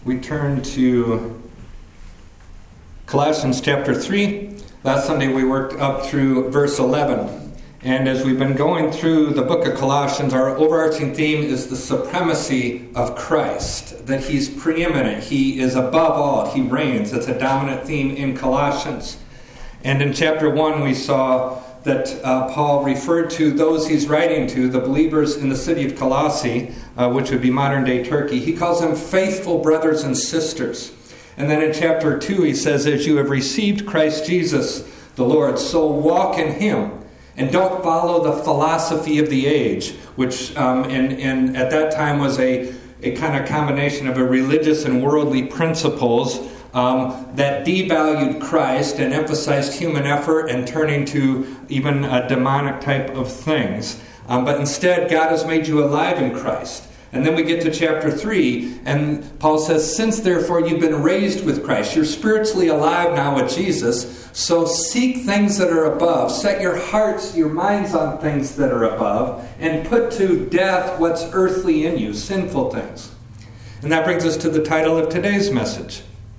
we turn to Colossians chapter 3. Last Sunday we worked up through verse 11. And as we've been going through the book of Colossians, our overarching theme is the supremacy of Christ, that He's preeminent, He is above all, He reigns. It's a dominant theme in Colossians. And in chapter 1 we saw that Paul referred to those he's writing to, the believers in the city of Colossae, which would be modern-day Turkey. He calls them faithful brothers and sisters. And then in chapter 2 he says, as you have received Christ Jesus the Lord, so walk in Him. And don't follow the philosophy of the age, which and at that time was a kind of combination of a religious and worldly principles that devalued Christ and emphasized human effort and turning to even a demonic type of things. But instead, God has made you alive in Christ. And then we get to chapter 3, and Paul says, since therefore you've been raised with Christ, you're spiritually alive now with Jesus, so seek things that are above. Set your hearts, your minds on things that are above, and put to death what's earthly in you, sinful things. And that brings us to the title of today's message,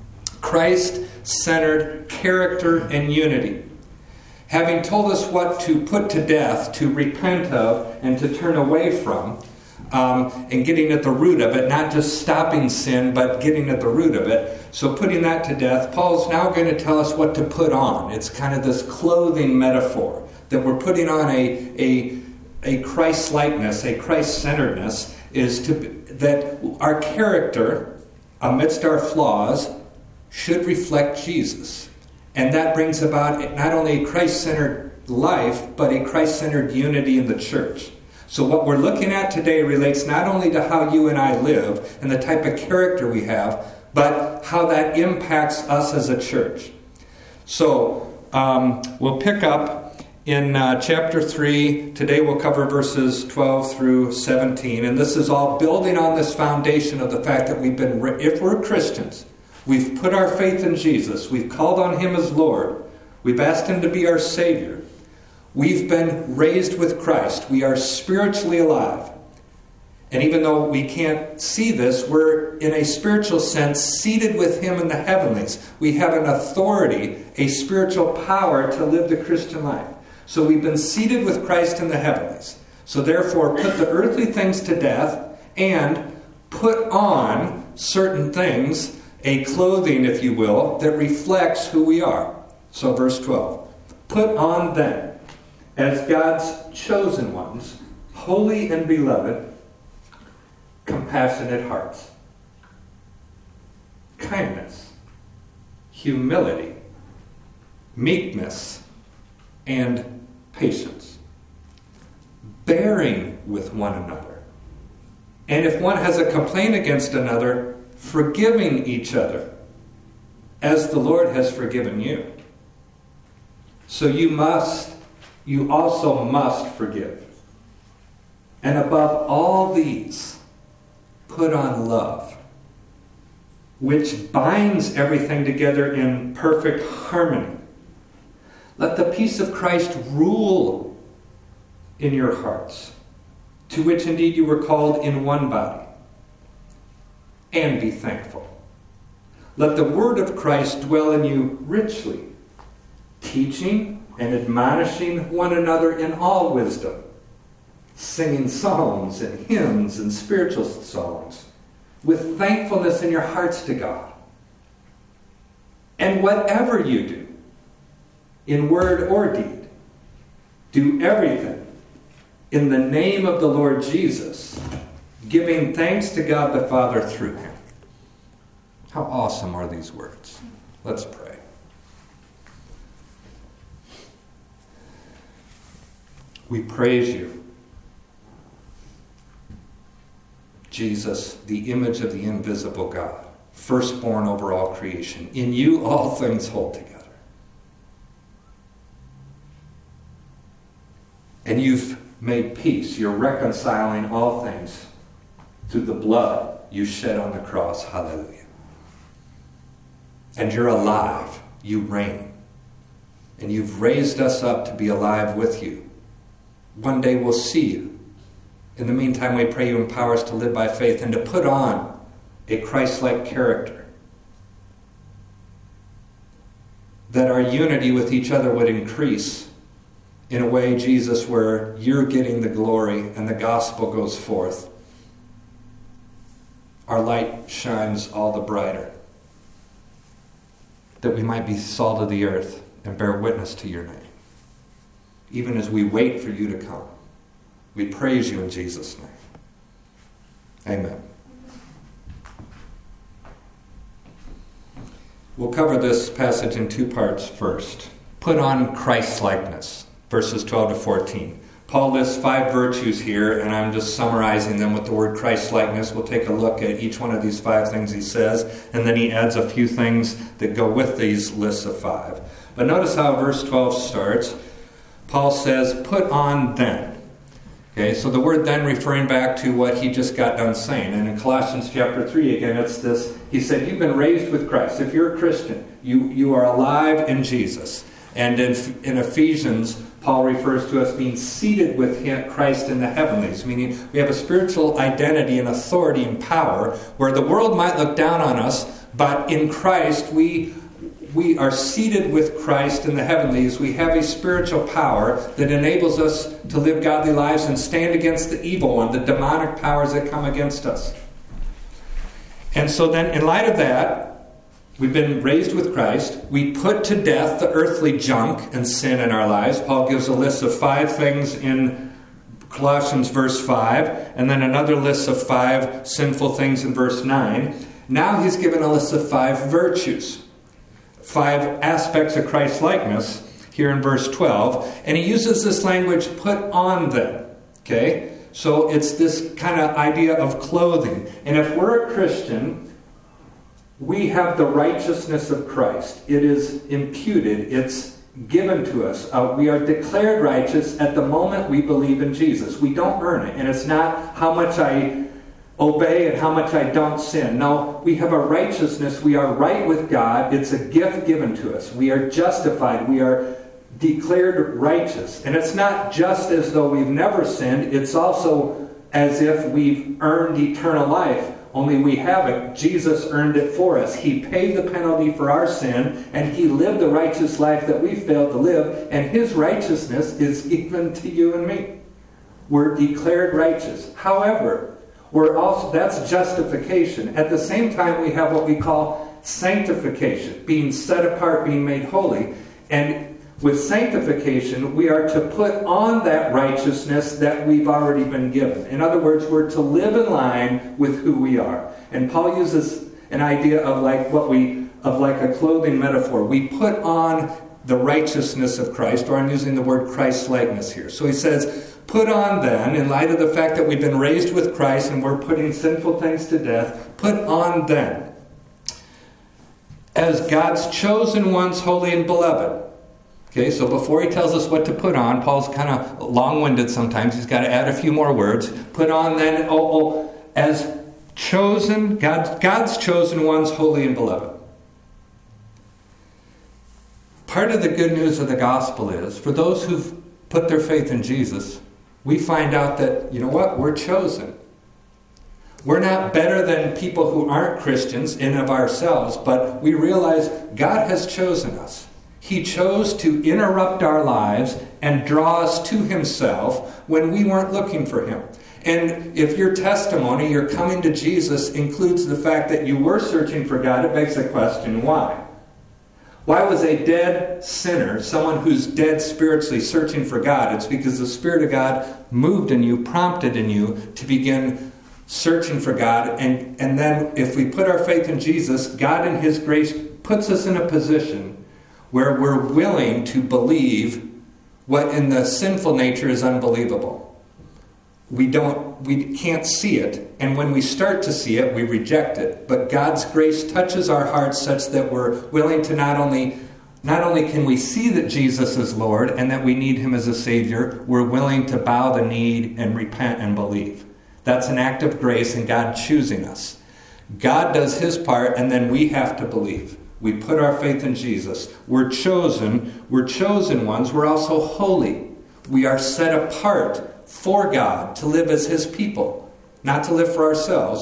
Christ-centered character and unity. Having told us what to put to death, to repent of, and to turn away from, and getting at the root of it, not just stopping sin, but getting at the root of it. So putting that to death, Paul's now going to tell us what to put on. It's kind of this clothing metaphor that we're putting on a Christ-likeness, a Christ-centeredness, that our character, amidst our flaws, should reflect Jesus. And that brings about not only a Christ-centered life, but a Christ-centered unity in the church. So what we're looking at today relates not only to how you and I live and the type of character we have, but how that impacts us as a church. So we'll pick up in chapter 3. Today we'll cover verses 12 through 17. And this is all building on this foundation of the fact that if we're Christians, we've put our faith in Jesus, we've called on Him as Lord, we've asked Him to be our Savior, we've been raised with Christ. We are spiritually alive. And even though we can't see this, we're, in a spiritual sense, seated with Him in the heavenlies. We have an authority, a spiritual power to live the Christian life. So we've been seated with Christ in the heavenlies. So therefore, put the earthly things to death and put on certain things, a clothing, if you will, that reflects who we are. So verse 12. Put on then, as God's chosen ones, holy and beloved, compassionate hearts, kindness, humility, meekness, and patience, bearing with one another. And if one has a complaint against another, forgiving each other, as the Lord has forgiven you. So you also must forgive. And above all these, put on love, which binds everything together in perfect harmony. Let the peace of Christ rule in your hearts, to which indeed you were called in one body. And be thankful. Let the word of Christ dwell in you richly, teaching and admonishing one another in all wisdom, singing psalms and hymns and spiritual songs, with thankfulness in your hearts to God. And whatever you do, in word or deed, do everything in the name of the Lord Jesus, giving thanks to God the Father through Him. How awesome are these words? Let's pray. We praise you, Jesus, the image of the invisible God, firstborn over all creation. In you all things hold together. And you've made peace. You're reconciling all things through the blood you shed on the cross. Hallelujah. And you're alive. You reign. And you've raised us up to be alive with you. One day we'll see you. In the meantime, we pray you empower us to live by faith and to put on a Christ-like character. That our unity with each other would increase in a way, Jesus, where you're getting the glory and the gospel goes forth. Our light shines all the brighter. That we might be salt of the earth and bear witness to your name. Even as we wait for you to come. We praise you in Jesus' name. Amen. We'll cover this passage in two parts first. Put on Christ-likeness, verses 12 to 14. Paul lists 5 virtues here, and I'm just summarizing them with the word Christ-likeness. We'll take a look at each one of these 5 things he says, and then he adds a few things that go with these lists of 5. But notice how verse 12 starts. Paul says, put on then. Okay, so the word then referring back to what he just got done saying. And in Colossians chapter 3, again, it's this. He said, you've been raised with Christ. If you're a Christian, you are alive in Jesus. And in Ephesians, Paul refers to us being seated with Christ in the heavenlies, meaning we have a spiritual identity and authority and power where the world might look down on us, but in Christ we are seated with Christ in the heavenlies. We have a spiritual power that enables us to live godly lives and stand against the evil one, the demonic powers that come against us. And so then, in light of that, we've been raised with Christ. We put to death the earthly junk and sin in our lives. Paul gives a list of 5 things in Colossians verse 5, and then another list of 5 sinful things in verse 9. Now he's given a list of 5 virtues. 5 aspects of Christ-likeness here in verse 12. And he uses this language, put on them. Okay? So it's this kind of idea of clothing. And if we're a Christian, we have the righteousness of Christ. It is imputed. It's given to us. We are declared righteous at the moment we believe in Jesus. We don't earn it. And it's not how much I obey and how much I don't sin. No, we have a righteousness. We are right with God. It's a gift given to us. We are justified. We are declared righteous. And it's not just as though we've never sinned. It's also as if we've earned eternal life. Only we haven't. Jesus earned it for us. He paid the penalty for our sin, and He lived the righteous life that we failed to live, and His righteousness is given to you and me. We're declared righteous. However, that's justification. At the same time, we have what we call sanctification, being set apart, being made holy. And with sanctification, we are to put on that righteousness that we've already been given. In other words, we're to live in line with who we are. And Paul uses an idea of like a clothing metaphor. We put on the righteousness of Christ, or I'm using the word Christ-likeness here. So he says, put on then, in light of the fact that we've been raised with Christ and we're putting sinful things to death, put on then, as God's chosen ones, holy and beloved. Okay, so before he tells us what to put on, Paul's kind of long-winded sometimes. He's got to add a few more words. Put on then, as chosen, God's chosen ones, holy and beloved. Part of the good news of the gospel is, for those who've put their faith in Jesus, we find out that, you know what, we're chosen. We're not better than people who aren't Christians in of ourselves, but we realize God has chosen us. He chose to interrupt our lives and draw us to Himself when we weren't looking for Him. And if your testimony, your coming to Jesus, includes the fact that you were searching for God, it begs the question, why? Why was a dead sinner, someone who's dead spiritually, searching for God? It's because the Spirit of God moved in you, prompted in you to begin searching for God. And then if we put our faith in Jesus, God in His grace puts us in a position where we're willing to believe what in the sinful nature is unbelievable. We can't see it, and when we start to see it, we reject it. But God's grace touches our hearts such that we're willing to not only can we see that Jesus is Lord and that we need Him as a Savior, we're willing to bow the knee and repent and believe. That's an act of grace and God choosing us. God does His part, and then we have to believe. We put our faith in Jesus. We're chosen ones. We're also holy. We are set apart for God to live as His people, not to live for ourselves.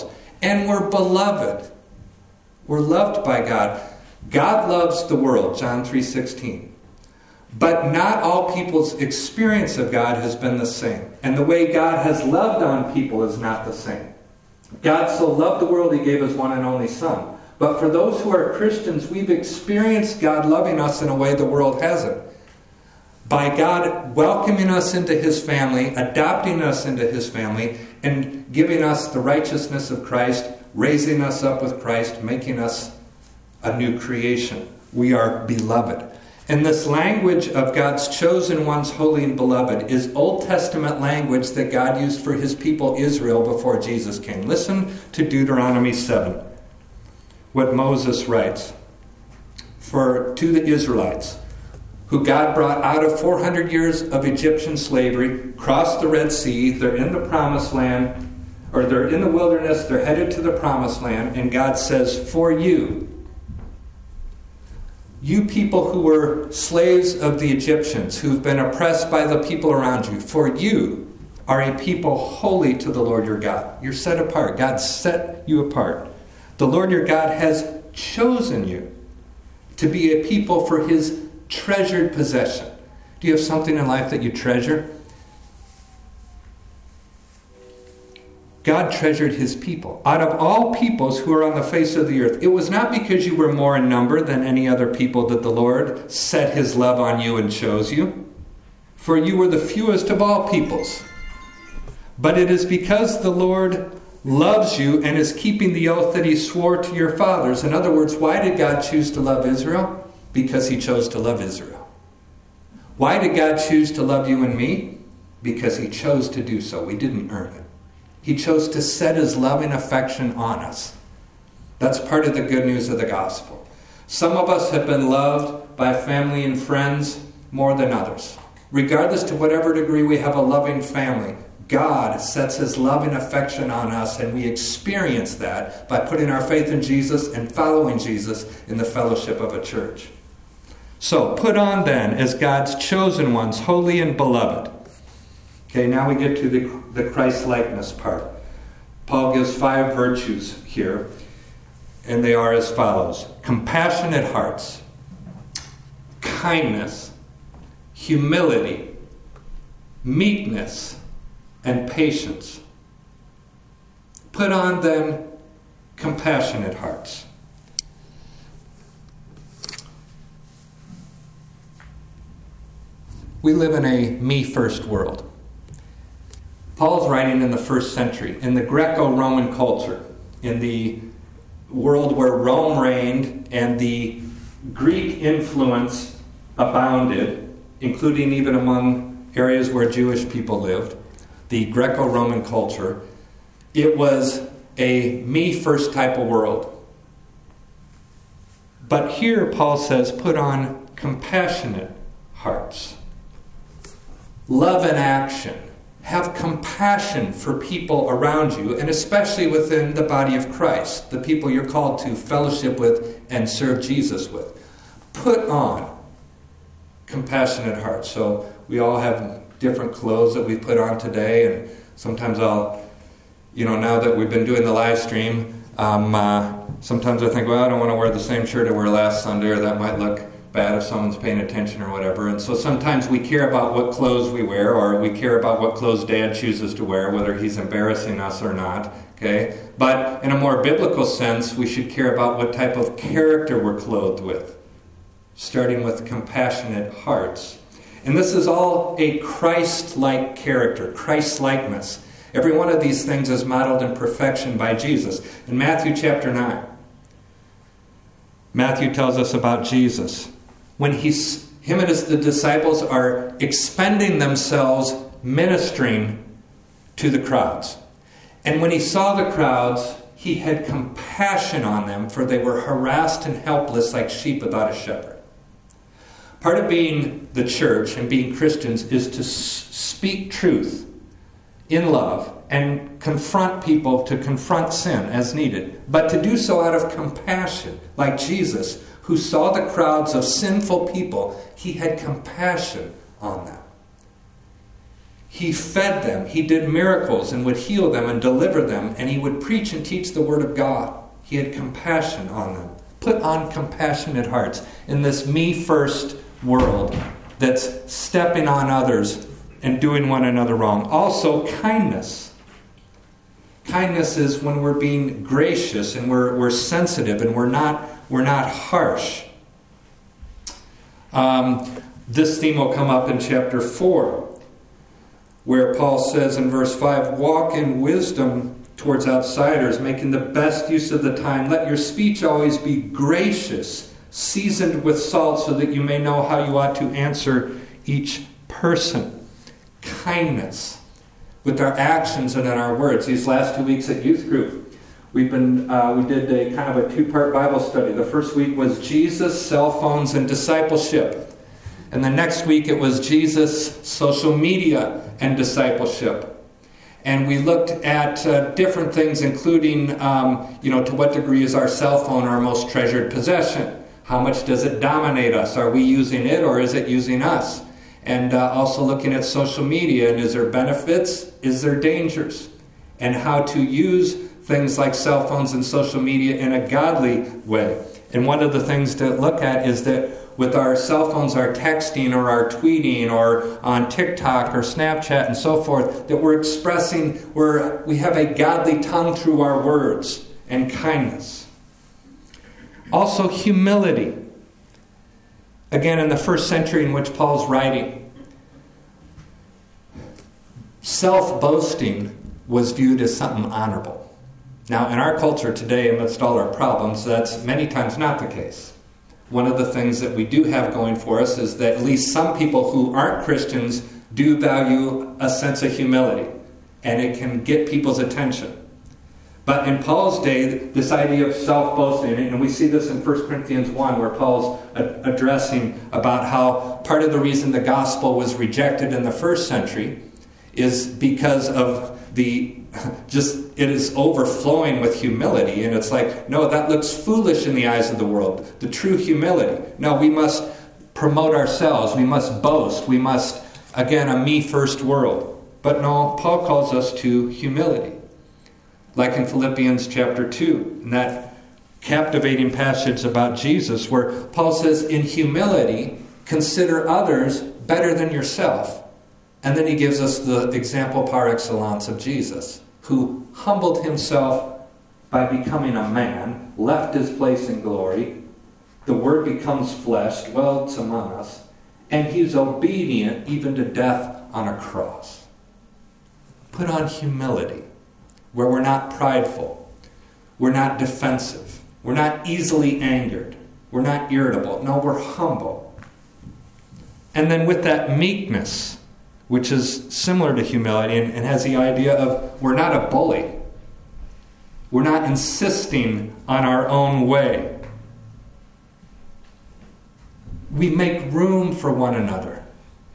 And we're beloved. We're loved by God. God loves the world, John 3:16. But not all people's experience of God has been the same. And the way God has loved on people is not the same. God so loved the world, he gave his one and only Son. But for those who are Christians, we've experienced God loving us in a way the world hasn't. By God welcoming us into his family, adopting us into his family, and giving us the righteousness of Christ, raising us up with Christ, making us a new creation. We are beloved. And this language of God's chosen ones, holy and beloved, is Old Testament language that God used for his people Israel before Jesus came. Listen to Deuteronomy 7, what Moses writes to the Israelites, who God brought out of 400 years of Egyptian slavery, crossed the Red Sea, they're in the promised land, or they're in the wilderness, they're headed to the promised land, and God says, for you people who were slaves of the Egyptians, who've been oppressed by the people around you, for you are a people holy to the Lord your God. You're set apart. God set you apart. The Lord your God has chosen you to be a people for his treasured possession. Do you have something in life that you treasure? God treasured his people. Out of all peoples who are on the face of the earth, it was not because you were more in number than any other people that the Lord set his love on you and chose you. For you were the fewest of all peoples. But it is because the Lord loves you and is keeping the oath that he swore to your fathers. In other words, why did God choose to love Israel? Because he chose to love Israel. Why did God choose to love you and me? Because he chose to do so. We didn't earn it. He chose to set his loving affection on us. That's part of the good news of the gospel. Some of us have been loved by family and friends more than others. Regardless to whatever degree we have a loving family, God sets his loving affection on us, and we experience that by putting our faith in Jesus and following Jesus in the fellowship of a church. So, put on then as God's chosen ones, holy and beloved. Okay, now we get to the Christ-likeness part. Paul gives 5 virtues here, and they are as follows: compassionate hearts, kindness, humility, meekness, and patience. Put on then compassionate hearts. We live in a me-first world. Paul's writing in the first century, in the Greco-Roman culture, in the world where Rome reigned and the Greek influence abounded, including even among areas where Jewish people lived, the Greco-Roman culture. It was a me-first type of world. But here Paul says, put on compassionate hearts. Love in action. Have compassion for people around you, and especially within the body of Christ, the people you're called to fellowship with and serve Jesus with. Put on compassionate hearts. So we all have different clothes that we put on today, and sometimes I'll, now that we've been doing the live stream, sometimes I think, well, I don't want to wear the same shirt I wore last Sunday, or that might look bad if someone's paying attention or whatever. And so sometimes we care about what clothes we wear, or we care about what clothes Dad chooses to wear, whether he's embarrassing us or not. Okay? But in a more biblical sense, we should care about what type of character we're clothed with, starting with compassionate hearts. And this is all a Christ-like character, Christ-likeness. Every one of these things is modeled in perfection by Jesus. In Matthew chapter 9, Matthew tells us about Jesus. When him and his disciples are expending themselves ministering to the crowds. And when he saw the crowds, he had compassion on them, for they were harassed and helpless like sheep without a shepherd. Part of being the church and being Christians is to speak truth in love and confront people, to confront sin as needed, but to do so out of compassion, like Jesus, who saw the crowds of sinful people. He had compassion on them. He fed them. He did miracles and would heal them and deliver them. And he would preach and teach the Word of God. He had compassion on them. Put on compassionate hearts in this me-first world that's stepping on others and doing one another wrong. Also, kindness. Kindness is when we're being gracious and we're sensitive and we're not harsh. This theme will come up in chapter 4, where Paul says in verse 5, walk in wisdom towards outsiders, making the best use of the time. Let your speech always be gracious, seasoned with salt, so that you may know how you ought to answer each person. Kindness with our actions and in our words. These last 2 weeks at youth group, we did a kind of a 2-part Bible study. The first week was Jesus, cell phones, and discipleship. And the next week it was Jesus, social media, and discipleship. And we looked at different things, including, to what degree is our cell phone our most treasured possession? How much does it dominate us? Are we using it or is it using us? And also looking at social media, and is there benefits? Is there dangers? And how to use things like cell phones and social media in a godly way. And one of the things to look at is that with our cell phones, our texting or our tweeting or on TikTok or Snapchat and so forth, that we're expressing, we have a godly tongue through our words, and kindness. Also humility. Again, in the first century in which Paul's writing, self-boasting was viewed as something honorable. Now, in our culture today, amidst all our problems, that's many times not the case. One of the things that we do have going for us is that at least some people who aren't Christians do value a sense of humility, and it can get people's attention. But in Paul's day, this idea of self-boasting, and we see this in 1 Corinthians 1, where Paul's addressing about how part of the reason the gospel was rejected in the first century is because of it is overflowing with humility. And it's like, no, that looks foolish in the eyes of the world. The true humility. No, we must promote ourselves. We must boast. We must, again, a me-first world. But no, Paul calls us to humility. Like in Philippians chapter 2, in that captivating passage about Jesus, where Paul says, in humility, consider others better than yourself. And then he gives us the example par excellence of Jesus, who humbled himself by becoming a man, left his place in glory. The Word becomes flesh, dwells among us, and he's obedient even to death on a cross. Put on humility, where we're not prideful, we're not defensive, we're not easily angered, we're not irritable. No, we're humble. And then with that meekness, which is similar to humility and has the idea of we're not a bully. We're not insisting on our own way. We make room for one another.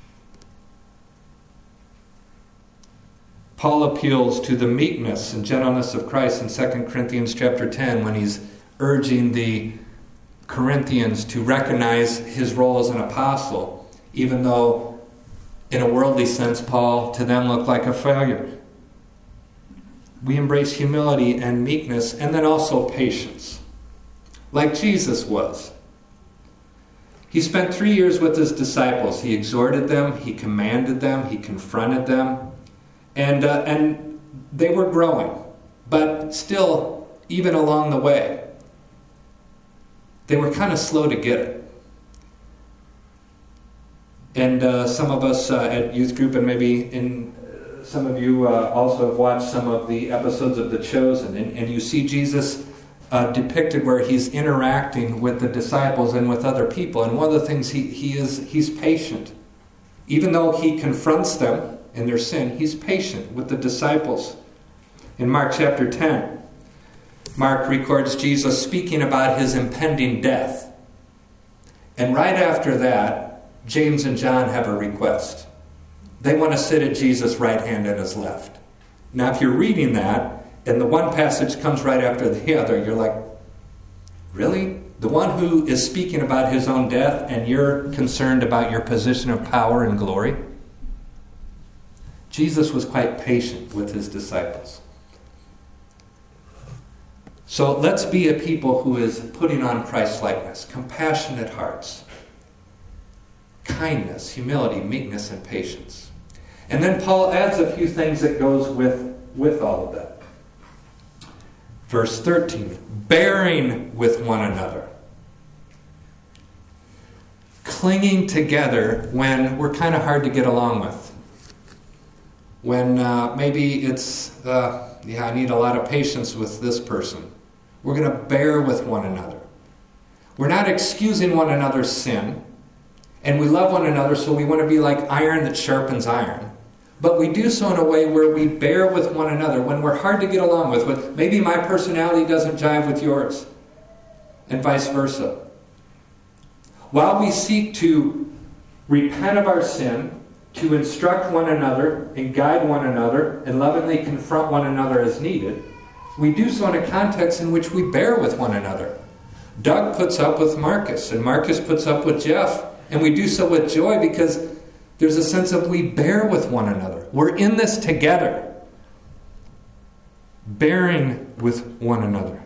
Paul appeals to the meekness and gentleness of Christ in 2 Corinthians chapter 10 when he's urging the Corinthians to recognize his role as an apostle, even though in a worldly sense, Paul, to them, looked like a failure. We embrace humility and meekness, and then also patience, like Jesus was. He spent 3 years with his disciples. He exhorted them, he commanded them, he confronted them, and they were growing. But still, even along the way, they were kind of slow to get it. And some of us at youth group, and maybe some of you also have watched some of the episodes of The Chosen, and you see Jesus depicted where he's interacting with the disciples and with other people. And one of the things he's patient. Even though he confronts them in their sin, he's patient with the disciples. In Mark chapter 10, Mark records Jesus speaking about his impending death. And right after that, James and John have a request. They want to sit at Jesus' right hand and his left. Now, if you're reading that, and the one passage comes right after the other, you're like, really? The one who is speaking about his own death, and you're concerned about your position of power and glory? Jesus was quite patient with his disciples. So let's be a people who is putting on Christ-likeness, compassionate hearts, kindness, humility, meekness, and patience. And then Paul adds a few things that goes with all of that. Verse 13, bearing with one another. Clinging together when we're kind of hard to get along with. When maybe it's, I need a lot of patience with this person. We're going to bear with one another. We're not excusing one another's sin. And we love one another, so we want to be like iron that sharpens iron. But we do so in a way where we bear with one another when we're hard to get along with. When maybe my personality doesn't jive with yours, and vice versa. While we seek to repent of our sin, to instruct one another and guide one another and lovingly confront one another as needed, we do so in a context in which we bear with one another. Doug puts up with Marcus, and Marcus puts up with Jeff, and we do so with joy because there's a sense of we bear with one another. We're in this together, bearing with one another.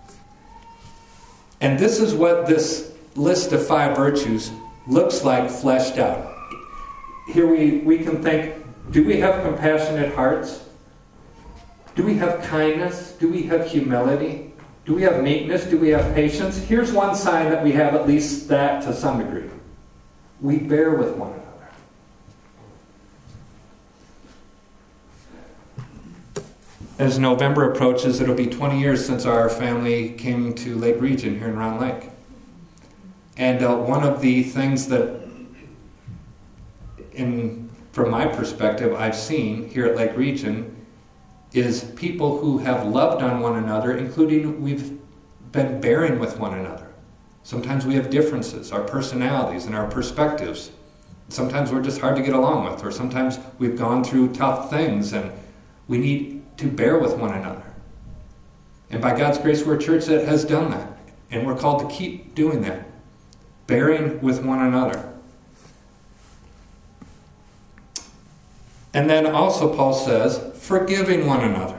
And this is what this list of 5 virtues looks like fleshed out. Here we can think, do we have compassionate hearts? Do we have kindness? Do we have humility? Do we have meekness? Do we have patience? Here's one sign that we have at least that to some degree. We bear with one another. As November approaches, it'll be 20 years since our family came to Lake Region here in Round Lake. And one of the things that, from my perspective, I've seen here at Lake Region is people who have loved on one another, including we've been bearing with one another. Sometimes we have differences, our personalities and our perspectives. Sometimes we're just hard to get along with, or sometimes we've gone through tough things and we need to bear with one another. And by God's grace, we're a church that has done that. And we're called to keep doing that. Bearing with one another. And then also Paul says, forgiving one another.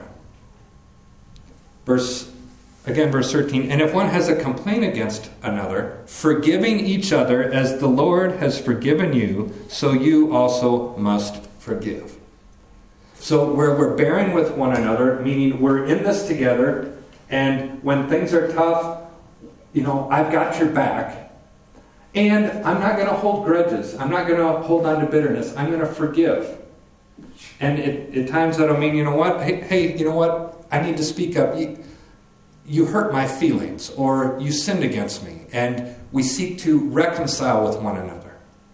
Verse 13, and if one has a complaint against another, forgiving each other as the Lord has forgiven you, so you also must forgive. So where we're bearing with one another, meaning we're in this together, and when things are tough, I've got your back. And I'm not going to hold grudges. I'm not going to hold on to bitterness. I'm going to forgive. And at times that'll mean, hey, you know what? I need to speak up. You hurt my feelings, or you sinned against me. And we seek to reconcile with one another.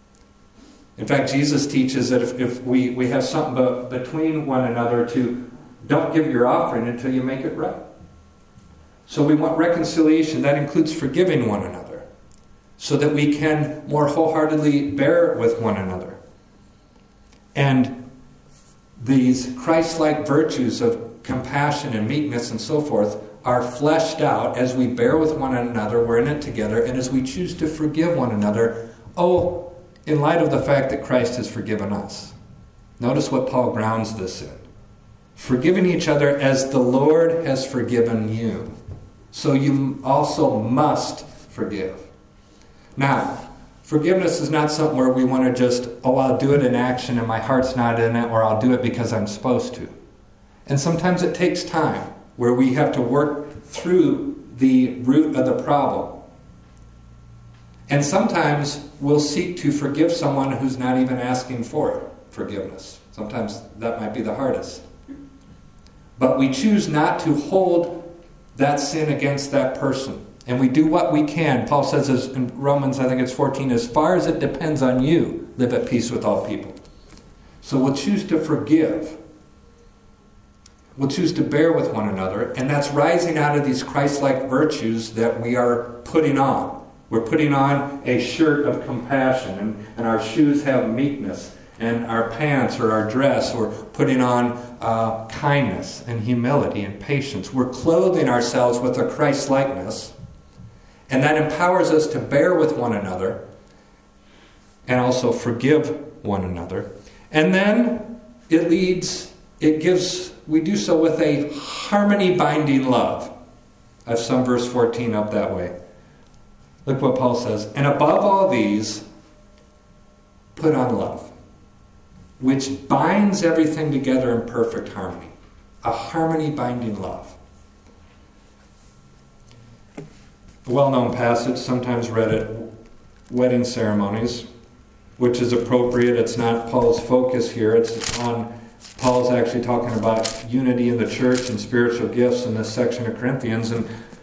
In fact, Jesus teaches that if we have something between one another, to don't give your offering until you make it right. So we want reconciliation. That includes forgiving one another, so that we can more wholeheartedly bear with one another. And these Christ-like virtues of compassion and meekness and so forth are fleshed out as we bear with one another, we're in it together, and as we choose to forgive one another, in light of the fact that Christ has forgiven us. Notice what Paul grounds this in. Forgiving each other as the Lord has forgiven you. So you also must forgive. Now, forgiveness is not something where we want to just, I'll do it in action and my heart's not in it, or I'll do it because I'm supposed to. And sometimes it takes time where we have to work through the root of the problem. And sometimes we'll seek to forgive someone who's not even asking for forgiveness. Sometimes that might be the hardest. But we choose not to hold that sin against that person. And we do what we can. Paul says in Romans, I think it's 14, as far as it depends on you, live at peace with all people. So we'll choose to forgive. We'll choose to bear with one another. And that's rising out of these Christ-like virtues that we are putting on. We're putting on a shirt of compassion, and our shoes have meekness, and our pants or our dress, we're putting on kindness and humility and patience. We're clothing ourselves with a Christ-likeness, and that empowers us to bear with one another and also forgive one another. And then we do so with a harmony-binding love. I've summed verse 14 up that way. Look what Paul says. And above all these, put on love, which binds everything together in perfect harmony. A harmony-binding love. A well-known passage, sometimes read at wedding ceremonies, which is appropriate. It's not Paul's focus here. It's on Paul's actually talking about unity in the church and spiritual gifts in this section of Corinthians.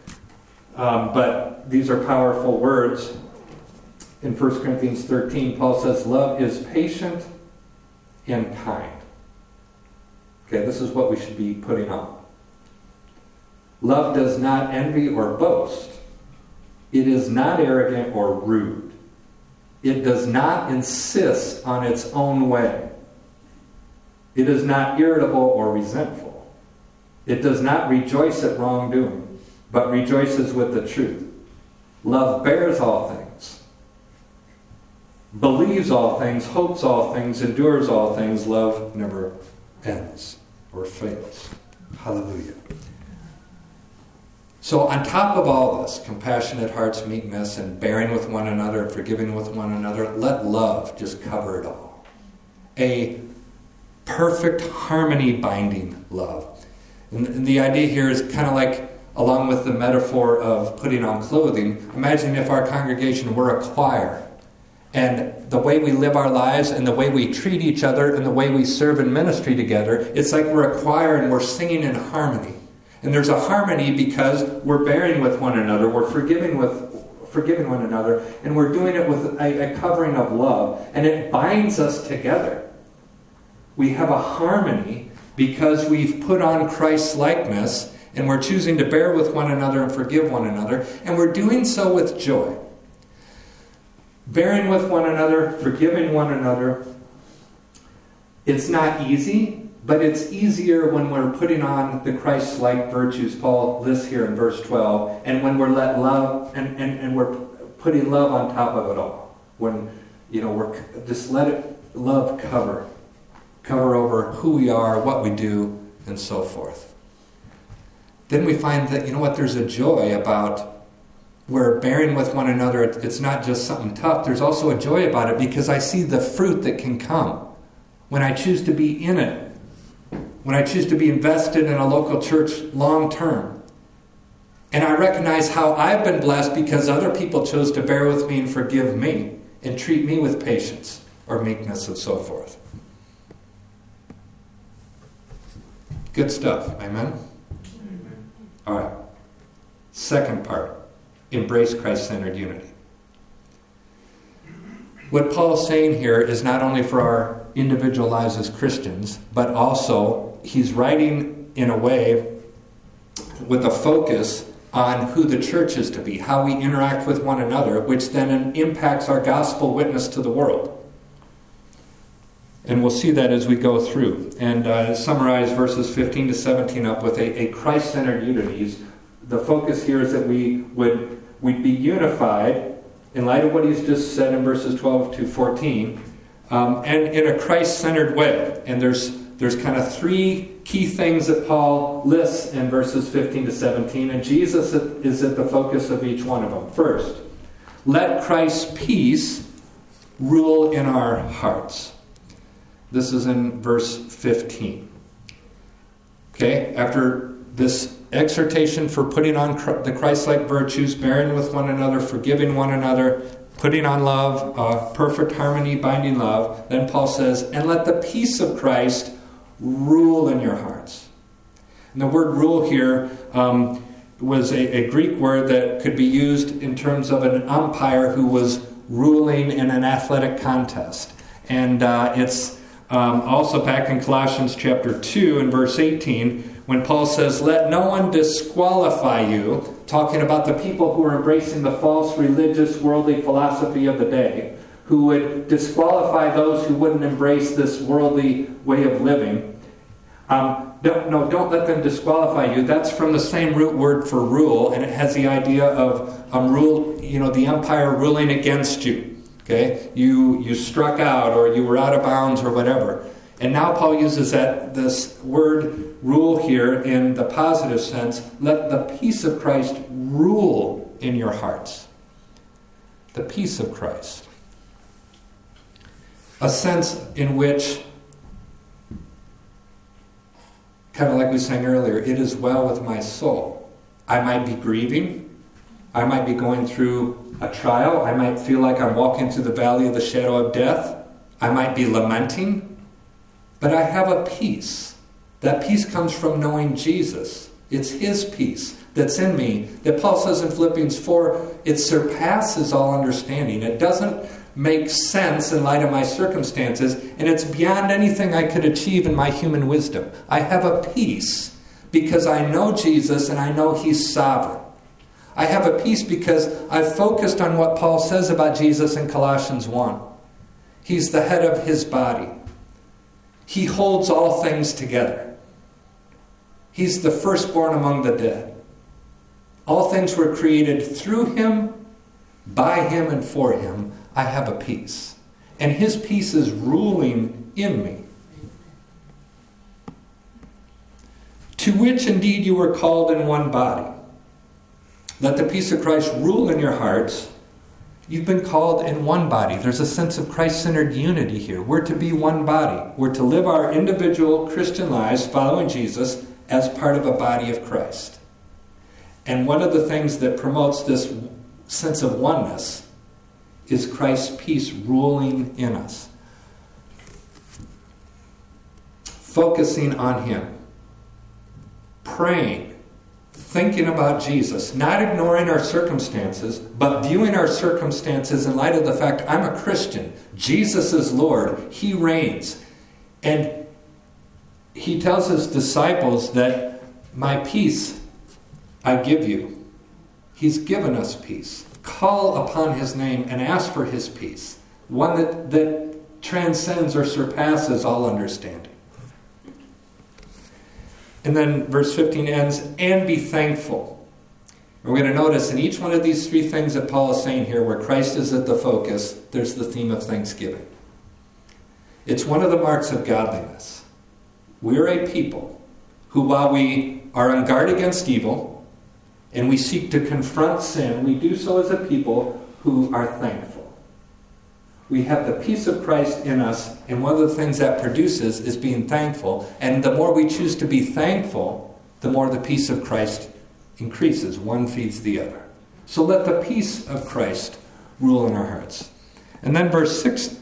But these are powerful words. In 1 Corinthians 13, Paul says, love is patient and kind. Okay, this is what we should be putting on. Love does not envy or boast. It is not arrogant or rude. It does not insist on its own way. It is not irritable or resentful. It does not rejoice at wrongdoing, but rejoices with the truth. Love bears all things, believes all things, hopes all things, endures all things. Love never ends or fails. Hallelujah. So on top of all this, compassionate hearts, meekness, and bearing with one another, and forgiving with one another, let love just cover it all. A perfect harmony-binding love. And the idea here is kind of like, along with the metaphor of putting on clothing, imagine if our congregation were a choir, and the way we live our lives and the way we treat each other and the way we serve in ministry together, it's like we're a choir and we're singing in harmony. And there's a harmony because we're bearing with one another, we're forgiving one another, and we're doing it with a covering of love, and it binds us together. We have a harmony because we've put on Christ's likeness, and we're choosing to bear with one another and forgive one another, and we're doing so with joy. Bearing with one another, forgiving one another. It's not easy, but it's easier when we're putting on the Christ-like virtues Paul lists here in verse 12, and when we're let love and we're putting love on top of it all. When we're just love cover over who we are, what we do, and so forth. Then we find that there's a joy about we're bearing with one another. It's not just something tough. There's also a joy about it because I see the fruit that can come when I choose to be in it. When I choose to be invested in a local church long term. And I recognize how I've been blessed because other people chose to bear with me and forgive me and treat me with patience or meekness and so forth. Good stuff. Amen? Amen. All right. Second part. Embrace Christ-centered unity. What Paul's saying here is not only for our individual lives as Christians, but also he's writing in a way with a focus on who the church is to be, how we interact with one another, which then impacts our gospel witness to the world. And we'll see that as we go through. And summarize verses 15 to 17 up with a Christ-centered unity. The focus here is that we'd be unified in light of what he's just said in verses 12 to 14, and in a Christ-centered way. And there's kind of three key things that Paul lists in verses 15 to 17, and Jesus is at the focus of each one of them. First, let Christ's peace rule in our hearts. This is in verse 15. Okay, after this exhortation for putting on the Christ-like virtues, bearing with one another, forgiving one another, putting on love, perfect harmony, binding love, then Paul says, and let the peace of Christ rule in your hearts. And the word rule here was a Greek word that could be used in terms of an umpire who was ruling in an athletic contest. And it's also back in Colossians chapter 2 and verse 18, when Paul says, let no one disqualify you, talking about the people who are embracing the false religious worldly philosophy of the day, who would disqualify those who wouldn't embrace this worldly way of living. Don't let them disqualify you. That's from the same root word for rule, and it has the idea of rule, the umpire ruling against you. Okay? You struck out, or you were out of bounds, or whatever. And now Paul uses this word rule here in the positive sense. Let the peace of Christ rule in your hearts. The peace of Christ. A sense in which, kind of like we sang earlier, it is well with my soul. I might be grieving. I might be going through a trial. I might feel like I'm walking through the valley of the shadow of death. I might be lamenting. But I have a peace. That peace comes from knowing Jesus. It's His peace that's in me. That Paul says in Philippians 4, it surpasses all understanding. It doesn't make sense in light of my circumstances, and it's beyond anything I could achieve in my human wisdom. I have a peace because I know Jesus and I know He's sovereign. I have a peace because I've focused on what Paul says about Jesus in Colossians 1. He's the head of His body. He holds all things together. He's the firstborn among the dead. All things were created through Him, by Him, and for Him. I have a peace. And His peace is ruling in me. To which indeed you were called in one body. Let the peace of Christ rule in your hearts. You've been called in one body. There's a sense of Christ-centered unity here. We're to be one body. We're to live our individual Christian lives following Jesus as part of a body of Christ. And one of the things that promotes this sense of oneness is Christ's peace ruling in us. Focusing on Him. Praying. Thinking about Jesus, not ignoring our circumstances, but viewing our circumstances in light of the fact I'm a Christian. Jesus is Lord. He reigns. And He tells His disciples that my peace I give you. He's given us peace. Call upon His name and ask for His peace, one that transcends or surpasses all understanding. And then verse 15 ends, and be thankful. And we're going to notice in each one of these three things that Paul is saying here, where Christ is at the focus, there's the theme of thanksgiving. It's one of the marks of godliness. We're a people who, while we are on guard against evil, and we seek to confront sin, we do so as a people who are thankful. We have the peace of Christ in us, and one of the things that produces is being thankful. And the more we choose to be thankful, the more the peace of Christ increases. One feeds the other. So let the peace of Christ rule in our hearts. And then verse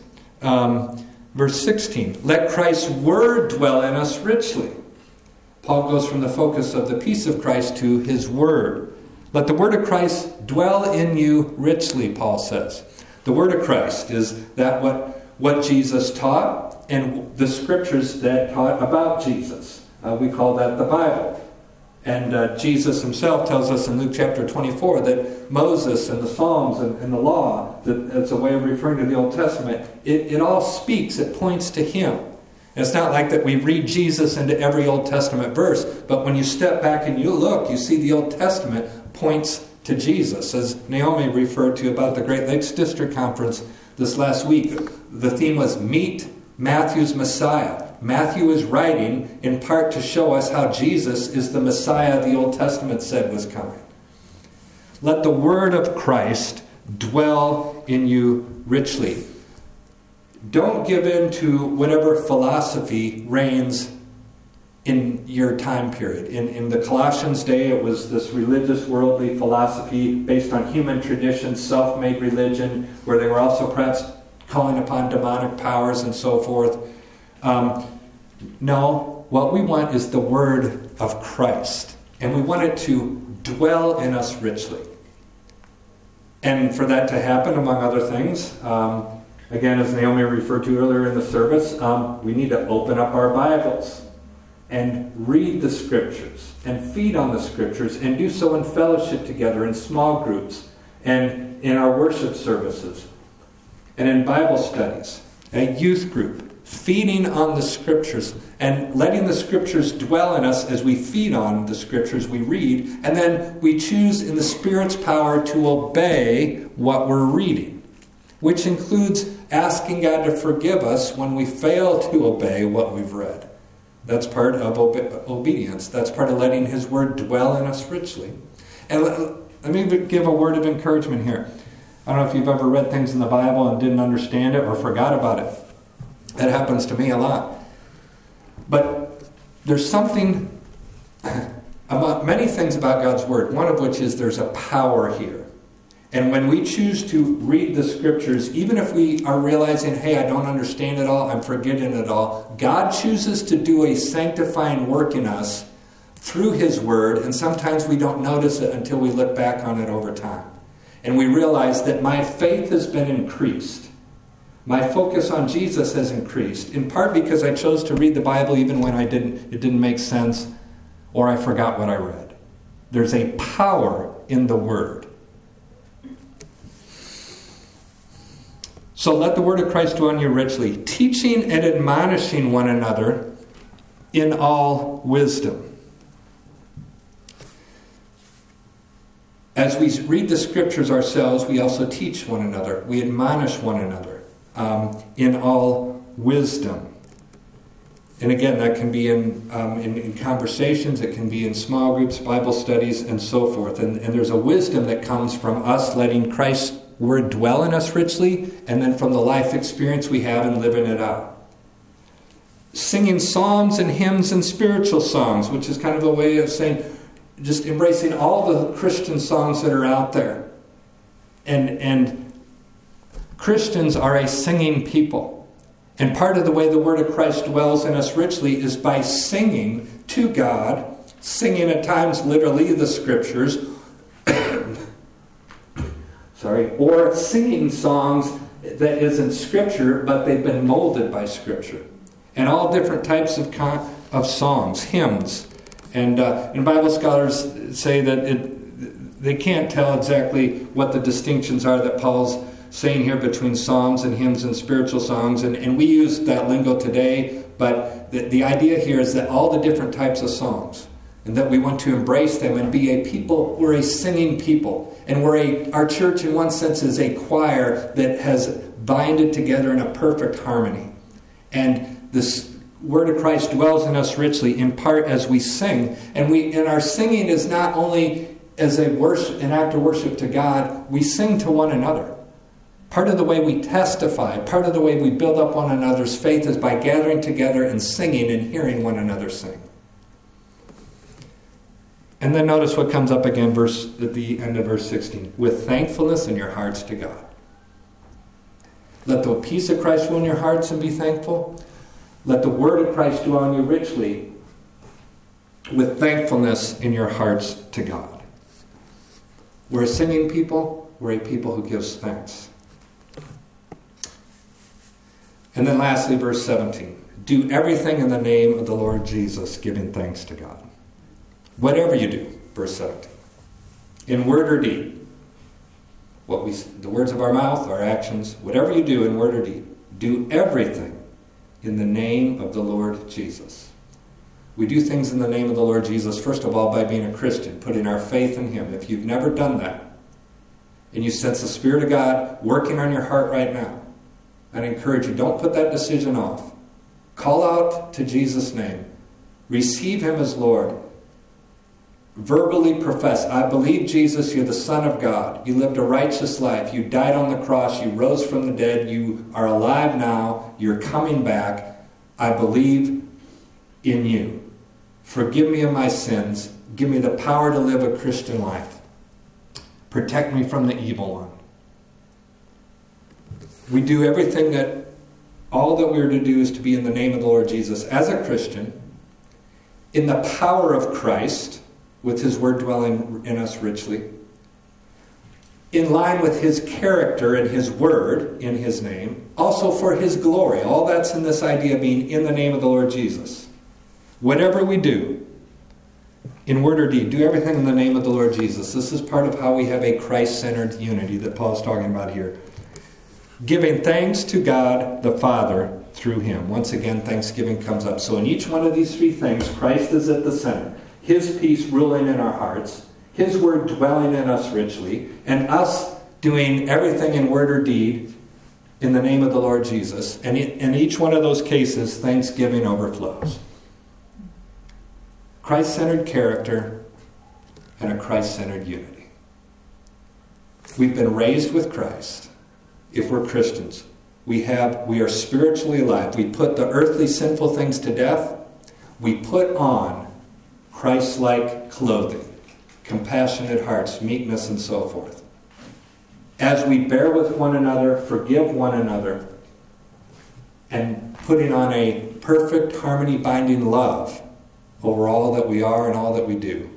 16, let Christ's word dwell in us richly. Paul goes from the focus of the peace of Christ to His word. Let the word of Christ dwell in you richly, Paul says. The word of Christ is that what Jesus taught and the scriptures that taught about Jesus. We call that the Bible. And Jesus Himself tells us in Luke chapter 24 that Moses and the Psalms and the law, that it's a way of referring to the Old Testament, it all speaks, it points to Him. And it's not like that we read Jesus into every Old Testament verse, but when you step back and you look, you see the Old Testament points to Jesus. As Naomi referred to about the Great Lakes District Conference this last week, the theme was Meet Matthew's Messiah. Matthew is writing in part to show us how Jesus is the Messiah the Old Testament said was coming. Let the word of Christ dwell in you richly. Don't give in to whatever philosophy reigns in your time period. In the Colossians' day, it was this religious, worldly philosophy based on human tradition, self-made religion, where they were also perhaps calling upon demonic powers and so forth. No, what we want is the word of Christ. And we want it to dwell in us richly. And for that to happen, among other things, again, as Naomi referred to earlier in the service, we need to open up our Bibles and read the Scriptures and feed on the Scriptures and do so in fellowship together in small groups and in our worship services and in Bible studies, a youth group, feeding on the Scriptures and letting the Scriptures dwell in us as we feed on the Scriptures we read, and then we choose in the Spirit's power to obey what we're reading, which includes asking God to forgive us when we fail to obey what we've read. That's part of obedience. That's part of letting His Word dwell in us richly. And let me give a word of encouragement here. I don't know if you've ever read things in the Bible and didn't understand it or forgot about it. That happens to me a lot. But there's something about many things about God's Word, one of which is there's a power here. And when we choose to read the Scriptures, even if we are realizing, hey, I don't understand it all, I'm forgetting it all, God chooses to do a sanctifying work in us through His Word, and sometimes we don't notice it until we look back on it over time. And we realize that my faith has been increased. My focus on Jesus has increased, in part because I chose to read the Bible even when it didn't make sense, or I forgot what I read. There's a power in the Word. So let the word of Christ dwell in you richly, teaching and admonishing one another in all wisdom. As we read the Scriptures ourselves, we also teach one another. We admonish one another in all wisdom. And again, that can be in conversations, it can be in small groups, Bible studies, and so forth. And there's a wisdom that comes from us letting Christ's Word dwell in us richly, and then from the life experience we have in living it out. Singing psalms and hymns and spiritual songs, which is kind of a way of saying, just embracing all the Christian songs that are out there. And Christians are a singing people. And part of the way the Word of Christ dwells in us richly is by singing to God, singing at times literally the Scriptures, or singing songs that isn't Scripture, but they've been molded by Scripture. And all different types of songs, hymns. And Bible scholars say that they can't tell exactly what the distinctions are that Paul's saying here between psalms and hymns and spiritual songs. And we use that lingo today, but the idea here is that all the different types of songs, and that we want to embrace them and be a people. We're a singing people. And our church in one sense is a choir that has binded together in a perfect harmony. And this Word of Christ dwells in us richly, in part as we sing. And our singing is not only as an act of worship to God, we sing to one another. Part of the way we testify, part of the way we build up one another's faith is by gathering together and singing and hearing one another sing. And then notice what comes up again at the end of verse 16. With thankfulness in your hearts to God. Let the peace of Christ dwell in your hearts and be thankful. Let the word of Christ dwell in you richly with thankfulness in your hearts to God. We're a singing people. We're a people who gives thanks. And then lastly, verse 17. Do everything in the name of the Lord Jesus, giving thanks to God. Whatever you do, verse 17, in word or deed, the words of our mouth, our actions, whatever you do in word or deed, do everything in the name of the Lord Jesus. We do things in the name of the Lord Jesus, first of all, by being a Christian, putting our faith in Him. If you've never done that, and you sense the Spirit of God working on your heart right now, I'd encourage you, don't put that decision off. Call out to Jesus' name. Receive Him as Lord. Verbally profess, I believe, Jesus, you're the Son of God. You lived a righteous life. You died on the cross. You rose from the dead. You are alive now. You're coming back. I believe in you. Forgive me of my sins. Give me the power to live a Christian life. Protect me from the evil one. We do everything all that we're to do is to be in the name of the Lord Jesus as a Christian, in the power of Christ, with His Word dwelling in us richly, in line with His character and His Word in His name, also for His glory. All that's in this idea of being in the name of the Lord Jesus. Whatever we do, in word or deed, do everything in the name of the Lord Jesus. This is part of how we have a Christ-centered unity that Paul's talking about here. Giving thanks to God the Father through Him. Once again, thanksgiving comes up. So in each one of these three things, Christ is at the center. His peace ruling in our hearts, His Word dwelling in us richly, and us doing everything in word or deed in the name of the Lord Jesus. And in each one of those cases, thanksgiving overflows. Christ-centered character and a Christ-centered unity. We've been raised with Christ. If we're Christians, we are spiritually alive. We put the earthly sinful things to death. We put on Christ-like clothing, compassionate hearts, meekness, and so forth. As we bear with one another, forgive one another, and putting on a perfect harmony binding love over all that we are and all that we do,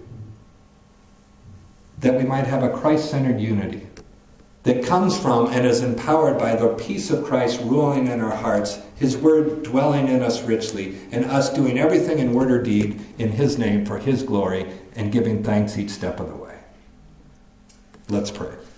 that we might have a Christ-centered unity that comes from and is empowered by the peace of Christ ruling in our hearts, His Word dwelling in us richly, and us doing everything in word or deed in His name for His glory and giving thanks each step of the way. Let's pray.